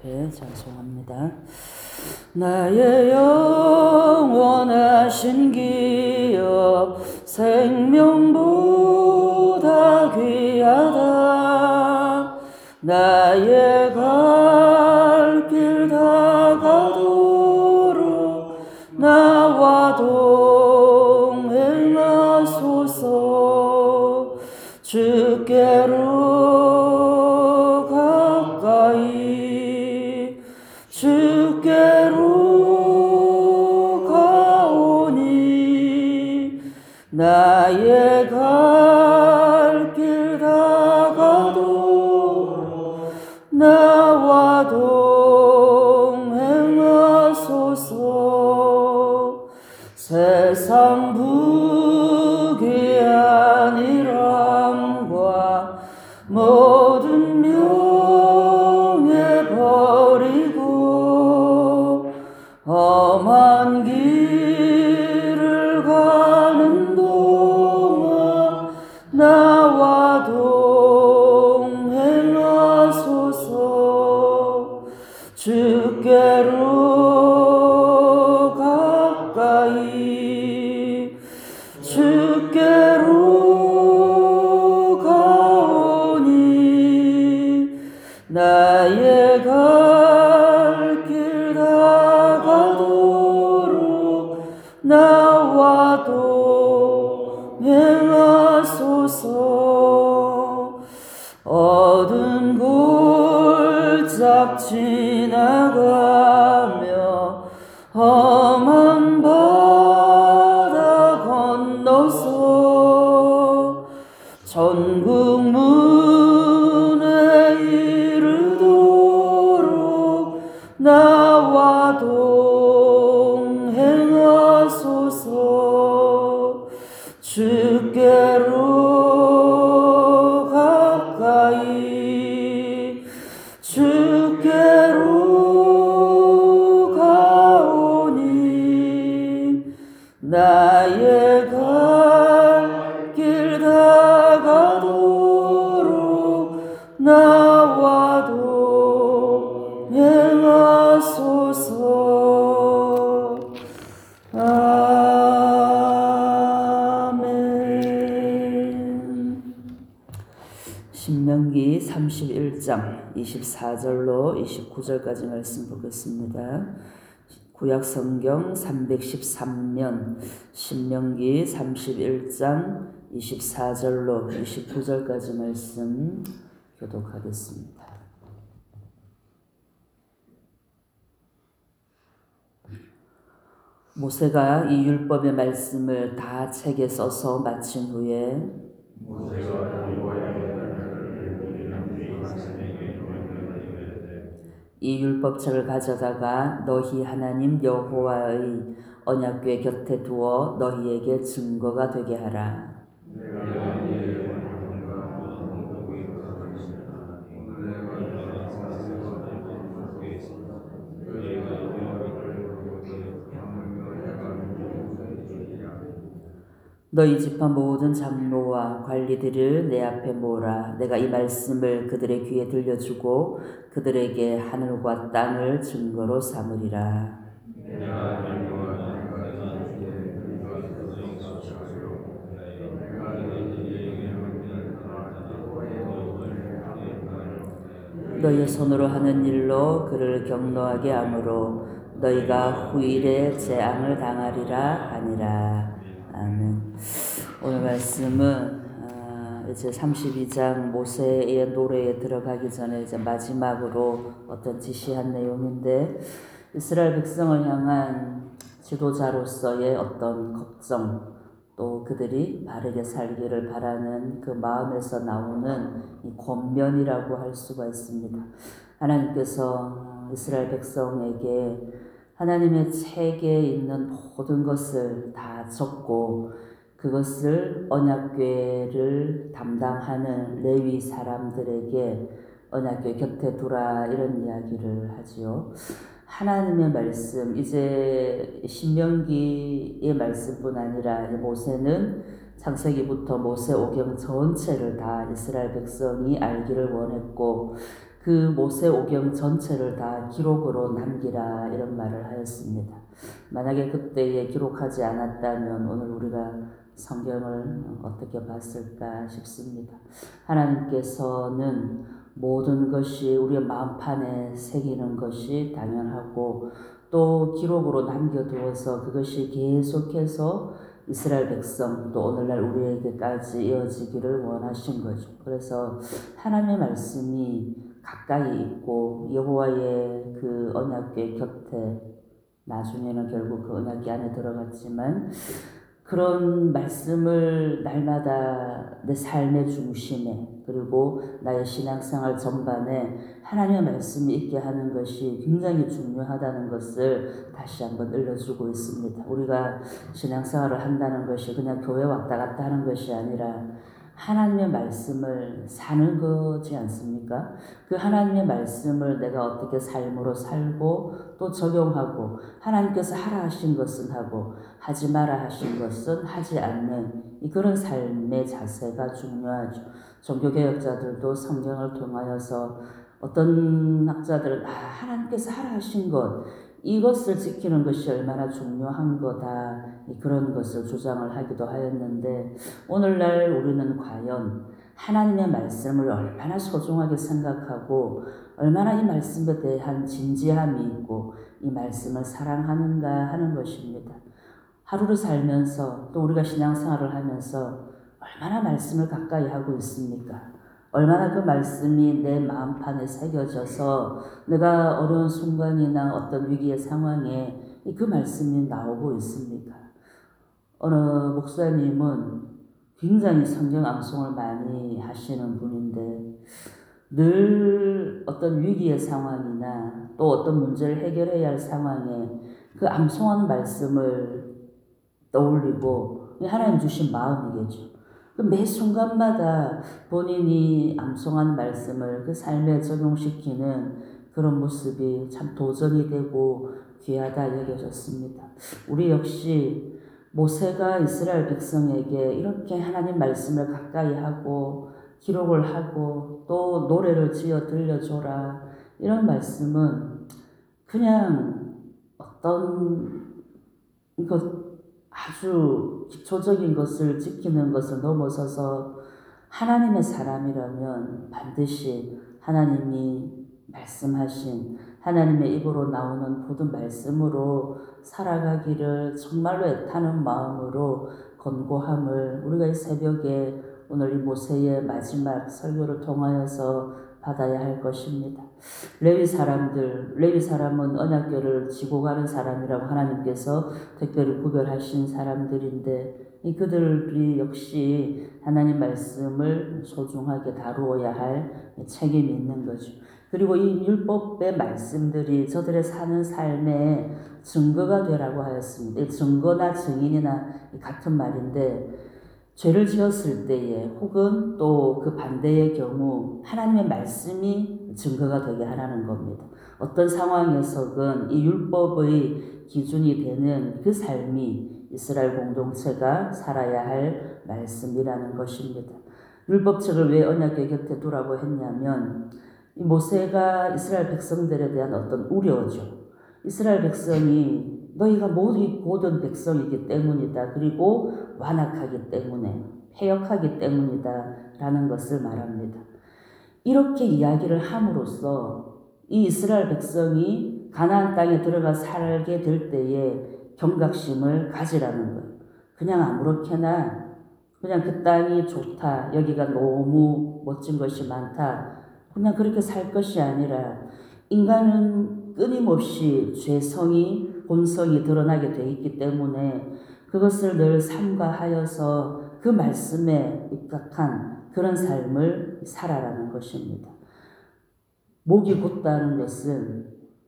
앞에 찬송합니다. 나의 영원하신 기여 생명보다 귀하다. 나의 갈 길 다가도록 나와 동행하소서. 주께로 가까이 주께로 가오니 나의 갈 길 다가도록 나와 동행하소서. 세상 부귀한 일함과 모든 명예 버리고 험한 길을 가는 동안 나와 동행하소서. 주께로 가까이 주께로 가오니 나의 갈 길 다가도록 나와 동행하소서. 어두운 골짝 지나가며 험한 바다 건너서 천국 문에 이르도록 나와 동행하소서. 주께로 가까이 주께로 가오니 나의 갈 길 다가도록 나와 동행하소서. 아멘. 신명기 31장 24절로 29절까지 말씀 보겠습니다. 구약성경 313면 신명기 31장 24절로 29절까지 말씀 교독하겠습니다. 모세가 이 율법의 말씀을 다 책에 써서 마친 후에 이 율법책을 가져다가 너희 하나님 여호와의 언약궤 곁에 두어 너희에게 증거가 되게 하라. 너희 지파 모든 장로와 관리들을 내 앞에 모으라. 내가 이 말씀을 그들의 귀에 들려주고 그들에게 하늘과 땅을 증거로 삼으리라. 너희의 손으로 하는 일로 그를 경노하게 하므로 너희가 후일에 재앙을 당하리라 하니라. 아멘. 오늘 말씀은 이제 32장 모세의 노래에 들어가기 전에 이제 마지막으로 어떤 지시한 내용인데, 이스라엘 백성을 향한 지도자로서의 어떤 걱정, 또 그들이 바르게 살기를 바라는 그 마음에서 나오는 이 권면이라고 할 수가 있습니다. 하나님께서 이스라엘 백성에게 하나님의 책에 있는 모든 것을 다 적고 그것을 언약궤를 담당하는 레위 사람들에게 언약궤 곁에 두라, 이런 이야기를 하지요. 하나님의 말씀, 이제 신명기의 말씀뿐 아니라 모세는 창세기부터 모세오경 전체를 다 이스라엘 백성이 알기를 원했고, 그 모세오경 전체를 다 기록으로 남기라 이런 말을 하였습니다. 만약에 그때에 기록하지 않았다면 오늘 우리가 성경을 어떻게 봤을까 싶습니다. 하나님께서는 모든 것이 우리의 마음판에 새기는 것이 당연하고 또 기록으로 남겨두어서 그것이 계속해서 이스라엘 백성 또 오늘날 우리에게까지 이어지기를 원하신 거죠. 그래서 하나님의 말씀이 가까이 있고 여호와의 그 언약궤 곁에 나중에는 결국 그 언약궤 안에 들어갔지만 그런 말씀을 날마다 내 삶의 중심에 그리고 나의 신앙생활 전반에 하나님의 말씀이 있게 하는 것이 굉장히 중요하다는 것을 다시 한번 일러주고 있습니다. 우리가 신앙생활을 한다는 것이 그냥 교회 왔다 갔다 하는 것이 아니라 하나님의 말씀을 사는 거지 않습니까? 그 하나님의 말씀을 내가 어떻게 삶으로 살고 또 적용하고 하나님께서 하라 하신 것은 하고 하지 마라 하신 것은 하지 않는 그런 삶의 자세가 중요하죠. 종교개혁자들도 성경을 통하여서 어떤 학자들은 하나님께서 하라 하신 것 이것을 지키는 것이 얼마나 중요한 거다 그런 것을 주장을 하기도 하였는데 오늘날 우리는 과연 하나님의 말씀을 얼마나 소중하게 생각하고 얼마나 이 말씀에 대한 진지함이 있고 이 말씀을 사랑하는가 하는 것입니다. 하루를 살면서 또 우리가 신앙생활을 하면서 얼마나 말씀을 가까이 하고 있습니까? 얼마나 그 말씀이 내 마음판에 새겨져서 내가 어려운 순간이나 어떤 위기의 상황에 그 말씀이 나오고 있습니까? 어느 목사님은 굉장히 성경 암송을 많이 하시는 분인데 늘 어떤 위기의 상황이나 또 어떤 문제를 해결해야 할 상황에 그 암송하는 말씀을 떠올리고 하나님 주신 마음이겠죠. 매 순간마다 본인이 암송한 말씀을 그 삶에 적용시키는 그런 모습이 참 도전이 되고 귀하다 여겨졌습니다. 우리 역시 모세가 이스라엘 백성에게 이렇게 하나님 말씀을 가까이 하고 기록을 하고 또 노래를 지어 들려줘라 이런 말씀은 그냥 어떤 아주 기초적인 것을 지키는 것을 넘어서서 하나님의 사람이라면 반드시 하나님이 말씀하신 하나님의 입으로 나오는 모든 말씀으로 살아가기를 정말로 애타는 마음으로 권고함을 우리가 이 새벽에 오늘 이 모세의 마지막 설교를 통하여서 받아야 할 것입니다. 레위 사람은 언약궤를 지고 가는 사람이라고 하나님께서 특별히 구별하신 사람들인데 그들이 역시 하나님 말씀을 소중하게 다루어야 할 책임이 있는 거죠. 그리고 이 율법의 말씀들이 저들의 사는 삶에 증거가 되라고 하였습니다. 증거나 증인이나 같은 말인데 죄를 지었을 때에 혹은 또 그 반대의 경우 하나님의 말씀이 증거가 되게 하라는 겁니다. 어떤 상황에서든 이 율법의 기준이 되는 그 삶이 이스라엘 공동체가 살아야 할 말씀이라는 것입니다. 율법책을 왜 언약궤 곁에 두라고 했냐면 이 모세가 이스라엘 백성들에 대한 어떤 우려죠. 이스라엘 백성이 너희가 모두 고든 백성이기 때문이다. 그리고 완악하기 때문에 패역하기 때문이다 라는 것을 말합니다. 이렇게 이야기를 함으로써 이 이스라엘 백성이 가나안 땅에 들어가 살게 될 때에 경각심을 가지라는 거예요. 그냥 아무렇게나 그냥 그 땅이 좋다. 여기가 너무 멋진 것이 많다. 그냥 그렇게 살 것이 아니라 인간은 끊임없이 죄성이 본성이 드러나게 돼 있기 때문에 그것을 늘 삼가하여서 그 말씀에 입각한 그런 삶을 살아라는 것입니다. 목이 곧다는 것은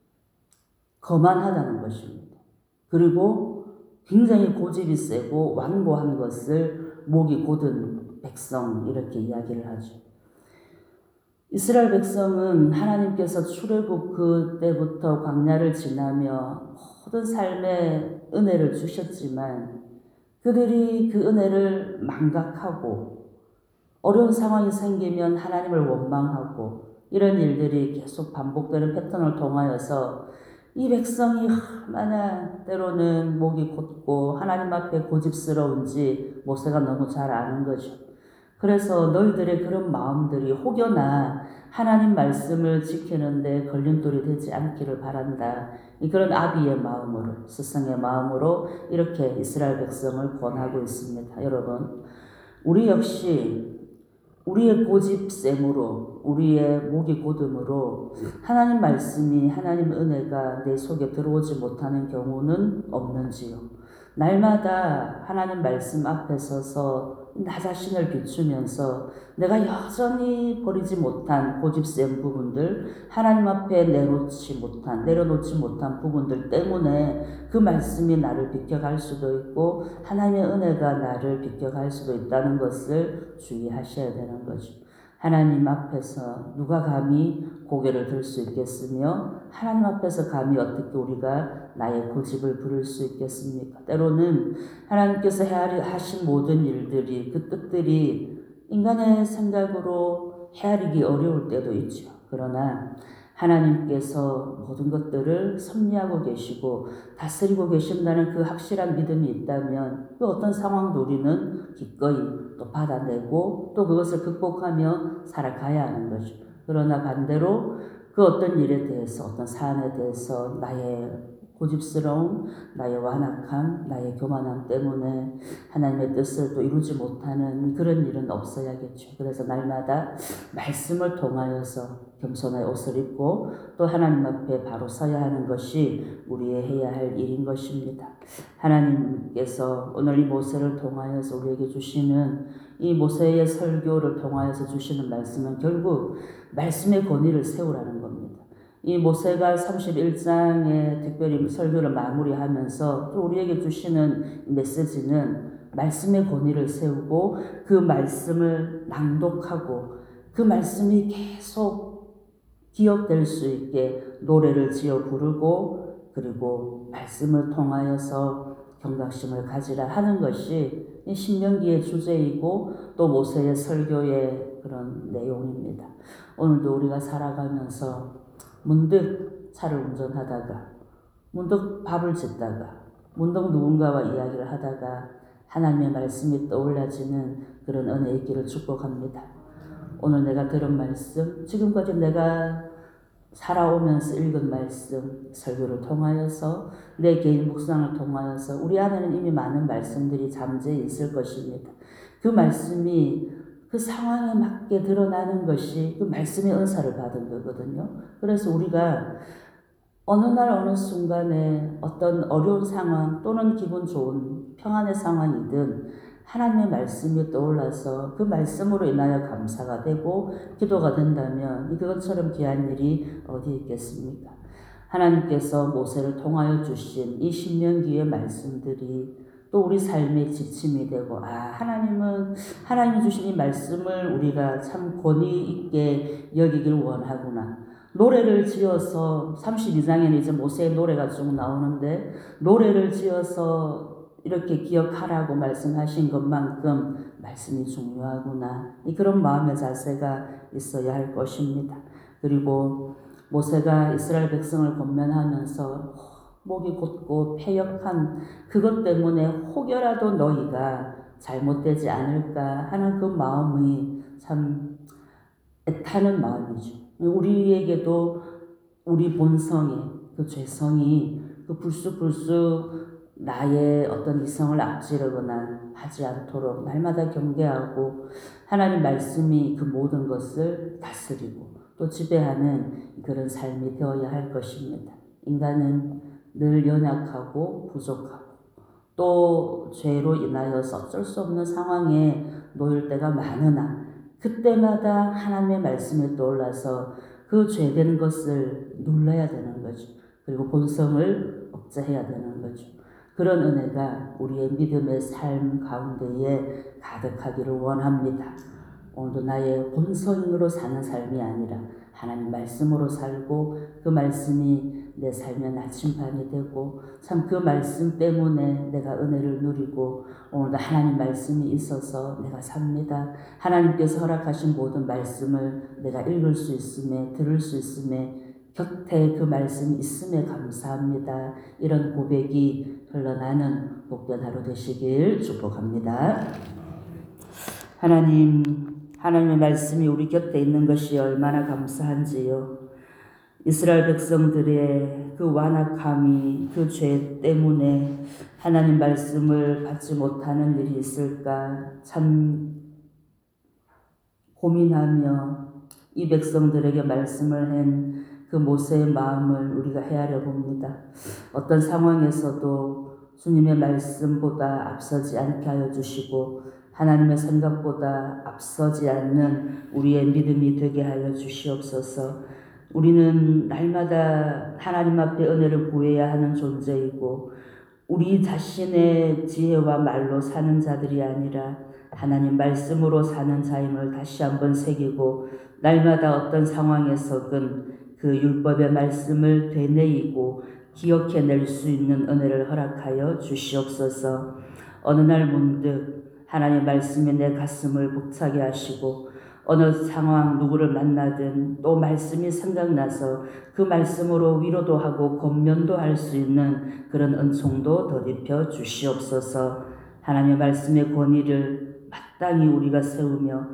거만하다는 것입니다. 그리고 굉장히 고집이 세고 완고한 것을 목이 곧은 백성 이렇게 이야기를 하죠. 이스라엘 백성은 하나님께서 출애굽 그때부터 광야를 지나며 모든 삶의 은혜를 주셨지만 그들이 그 은혜를 망각하고 어려운 상황이 생기면 하나님을 원망하고 이런 일들이 계속 반복되는 패턴을 통하여서 이 백성이 얼마나 때로는 목이 곧고 하나님 앞에 고집스러운지 모세가 너무 잘 아는 거죠. 그래서 너희들의 그런 마음들이 혹여나 하나님 말씀을 지키는데 걸림돌이 되지 않기를 바란다. 그런 아비의 마음으로, 스승의 마음으로 이렇게 이스라엘 백성을 권하고 있습니다. 여러분, 우리 역시 우리의 고집셈으로, 우리의 목이 곧음으로 하나님 말씀이, 하나님 은혜가 내 속에 들어오지 못하는 경우는 없는지요? 날마다 하나님 말씀 앞에 서서 나 자신을 비추면서 내가 여전히 버리지 못한 고집센 부분들, 하나님 앞에 내려놓지 못한 부분들 때문에 그 말씀이 나를 비켜갈 수도 있고 하나님의 은혜가 나를 비켜갈 수도 있다는 것을 주의하셔야 되는 거죠. 하나님 앞에서 누가 감히 고개를 들 수 있겠으며 하나님 앞에서 감히 어떻게 우리가 나의 고집을 부릴 수 있겠습니까? 때로는 하나님께서 하신 모든 일들이 그 뜻들이 인간의 생각으로 헤아리기 어려울 때도 있죠. 그러나 하나님께서 모든 것들을 섭리하고 계시고 다스리고 계신다는 그 확실한 믿음이 있다면 그 어떤 상황도 우리는 기꺼이 또 받아내고 또 그것을 극복하며 살아가야 하는 거죠. 그러나 반대로 그 어떤 일에 대해서 어떤 사안에 대해서 나의 고집스러움, 나의 완악함, 나의 교만함 때문에 하나님의 뜻을 또 이루지 못하는 그런 일은 없어야겠죠. 그래서 날마다 말씀을 통하여서 겸손의 옷을 입고 또 하나님 앞에 바로 서야 하는 것이 우리의 해야 할 일인 것입니다. 하나님께서 오늘 이 모세를 통하여서 우리에게 주시는 이 모세의 설교를 통하여서 주시는 말씀은 결국 말씀의 권위를 세우라는 겁니다. 이 모세가 31장에 특별히 설교를 마무리하면서 또 우리에게 주시는 메시지는 말씀의 권위를 세우고 그 말씀을 낭독하고 그 말씀이 계속 기억될 수 있게 노래를 지어 부르고 그리고 말씀을 통하여서 경각심을 가지라 하는 것이 신명기의 주제이고 또 모세의 설교의 그런 내용입니다. 오늘도 우리가 살아가면서 문득 차를 운전하다가 문득 밥을 짓다가 문득 누군가와 이야기를 하다가 하나님의 말씀이 떠올라지는 그런 은혜 있기를 축복합니다. 오늘 내가 들은 말씀, 지금까지 내가 살아오면서 읽은 말씀, 설교를 통하여서 내 개인 묵상을 통하여서 우리 안에는 이미 많은 말씀들이 잠재해 있을 것입니다. 그 말씀이 그 상황에 맞게 드러나는 것이 그 말씀의 은사를 받은 거거든요. 그래서 우리가 어느 날 어느 순간에 어떤 어려운 상황 또는 기분 좋은 평안의 상황이든 하나님의 말씀이 떠올라서 그 말씀으로 인하여 감사가 되고 기도가 된다면 그것처럼 귀한 일이 어디 있겠습니까? 하나님께서 모세를 통하여 주신 이 신명기의 말씀들이 또 우리 삶의 지침이 되고 하나님이 주신 이 말씀을 우리가 참 권위 있게 여기길 원하구나. 노래를 지어서 32장에는 이제 모세의 노래가 쭉 나오는데 노래를 지어서 이렇게 기억하라고 말씀하신 것만큼 말씀이 중요하구나. 그런 마음의 자세가 있어야 할 것입니다. 그리고 모세가 이스라엘 백성을 권면하면서 목이 곧고 패역한 그것 때문에 혹여라도 너희가 잘못되지 않을까 하는 그 마음이 참 애타는 마음이죠. 우리에게도 우리 본성의 그 죄성이 그 불쑥불쑥 나의 어떤 이성을 앞지르거나 하지 않도록 날마다 경계하고 하나님 말씀이 그 모든 것을 다스리고 또 지배하는 그런 삶이 되어야 할 것입니다. 인간은 늘 연약하고 부족하고 또 죄로 인하여서 어쩔 수 없는 상황에 놓일 때가 많으나 그때마다 하나님의 말씀에 떠올라서 그 죄된 것을 눌러야 되는 거죠. 그리고 본성을 억제해야 되는 거죠. 그런 은혜가 우리의 믿음의 삶 가운데에 가득하기를 원합니다. 오늘도 나의 본성으로 사는 삶이 아니라 하나님 말씀으로 살고 그 말씀이 내 삶의 나침반이 되고 참 그 말씀 때문에 내가 은혜를 누리고 오늘도 하나님 말씀이 있어서 내가 삽니다. 하나님께서 허락하신 모든 말씀을 내가 읽을 수 있음에 들을 수 있음에 곁에 그 말씀이 있음에 감사합니다. 이런 고백이 흘러나는 복된 하루 되시길 축복합니다. 하나님의 말씀이 우리 곁에 있는 것이 얼마나 감사한지요. 이스라엘 백성들의 그 완악함이 그 죄 때문에 하나님 말씀을 받지 못하는 일이 있을까 참 고민하며 이 백성들에게 말씀을 한 그 모세의 마음을 우리가 헤아려 봅니다. 어떤 상황에서도 주님의 말씀보다 앞서지 않게 하여 주시고 하나님의 생각보다 앞서지 않는 우리의 믿음이 되게 하여 주시옵소서. 우리는 날마다 하나님 앞에 은혜를 구해야 하는 존재이고 우리 자신의 지혜와 말로 사는 자들이 아니라 하나님 말씀으로 사는 자임을 다시 한번 새기고 날마다 어떤 상황에서든 그 율법의 말씀을 되뇌이고 기억해낼 수 있는 은혜를 허락하여 주시옵소서. 어느 날 문득 하나님의 말씀이 내 가슴을 벅차게 하시고 어느 상황 누구를 만나든 또 말씀이 생각나서 그 말씀으로 위로도 하고 권면도 할 수 있는 그런 은총도 덧입혀 주시옵소서. 하나님의 말씀의 권위를 마땅히 우리가 세우며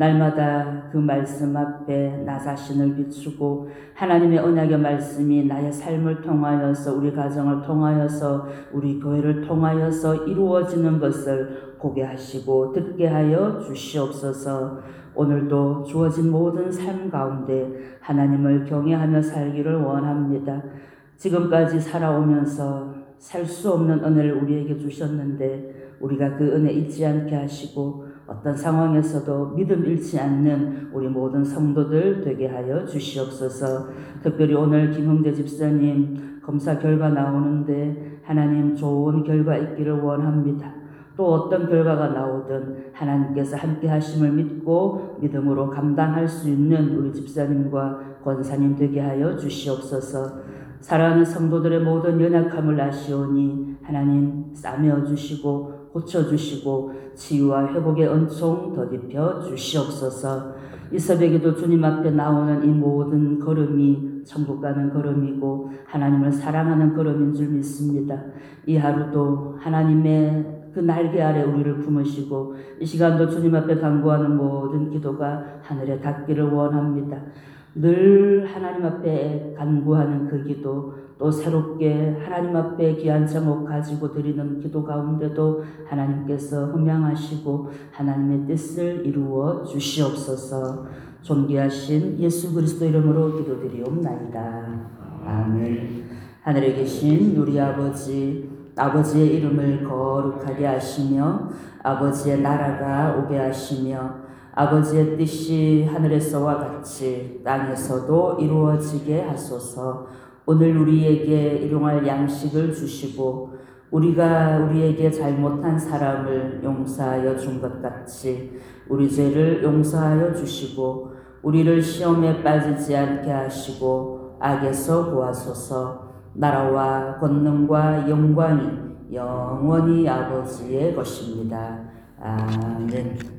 날마다 그 말씀 앞에 나 자신을 비추고 하나님의 언약의 말씀이 나의 삶을 통하여서 우리 가정을 통하여서 우리 교회를 통하여서 이루어지는 것을 보게 하시고 듣게 하여 주시옵소서. 오늘도 주어진 모든 삶 가운데 하나님을 경외하며 살기를 원합니다. 지금까지 살아오면서 살 수 없는 은혜를 우리에게 주셨는데 우리가 그 은혜 잊지 않게 하시고 어떤 상황에서도 믿음 잃지 않는 우리 모든 성도들 되게 하여 주시옵소서. 특별히 오늘 김흥대 집사님 검사 결과 나오는데 하나님 좋은 결과 있기를 원합니다. 또 어떤 결과가 나오든 하나님께서 함께 하심을 믿고 믿음으로 감당할 수 있는 우리 집사님과 권사님 되게 하여 주시옵소서. 사랑하는 성도들의 모든 연약함을 아시오니 하나님 싸매어 주시고 고쳐주시고 치유와 회복의 은총 덧입혀 주시옵소서. 이 새벽에도 주님 앞에 나오는 이 모든 걸음이 천국 가는 걸음이고 하나님을 사랑하는 걸음인 줄 믿습니다. 이 하루도 하나님의 그 날개 아래 우리를 품으시고 이 시간도 주님 앞에 간구하는 모든 기도가 하늘에 닿기를 원합니다. 늘 하나님 앞에 간구하는 그 기도 또 새롭게 하나님 앞에 귀한 제목 가지고 드리는 기도 가운데도 하나님께서 흠양하시고 하나님의 뜻을 이루어 주시옵소서. 존귀하신 예수 그리스도 이름으로 기도드리옵나이다. 아멘. 하늘에 계신 우리 아버지의 이름을 거룩하게 하시며 아버지의 나라가 오게 하시며 아버지의 뜻이 하늘에서와 같이 땅에서도 이루어지게 하소서. 오늘 우리에게 일용할 양식을 주시고 우리가 우리에게 잘못한 사람을 용서하여 준 것 같이 우리 죄를 용서하여 주시고 우리를 시험에 빠지지 않게 하시고 악에서 구하소서. 나라와 권능과 영광이 영원히 아버지의 것입니다. 아멘.